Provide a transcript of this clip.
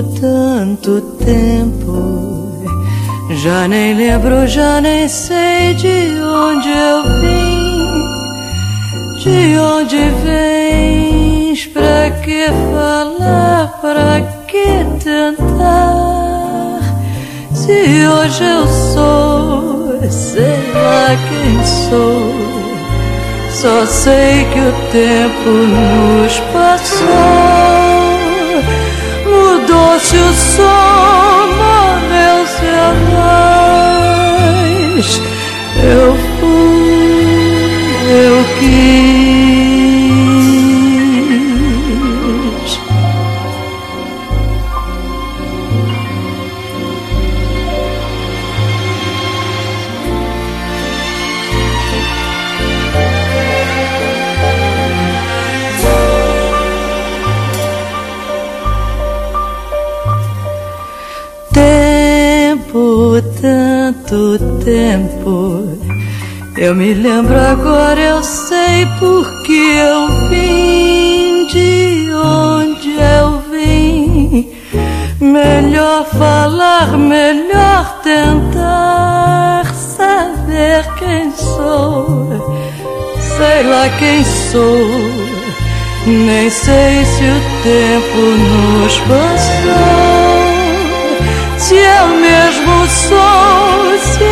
tanto tempo, já nem lembro, já nem sei de onde eu vim. De onde vens, pra que falar, pra que tentar? Se hoje eu sou, sei lá quem sou, só sei que o tempo nos passou. Mudou-se o som, morreu-se a voz. Eu fui, eu quis. Tanto tempo, eu me lembro agora, eu sei porque eu vim, de onde eu vim. Melhor falar, melhor tentar saber quem sou, sei lá quem sou, nem sei se o tempo nos passou. Se eu mesmo sou, se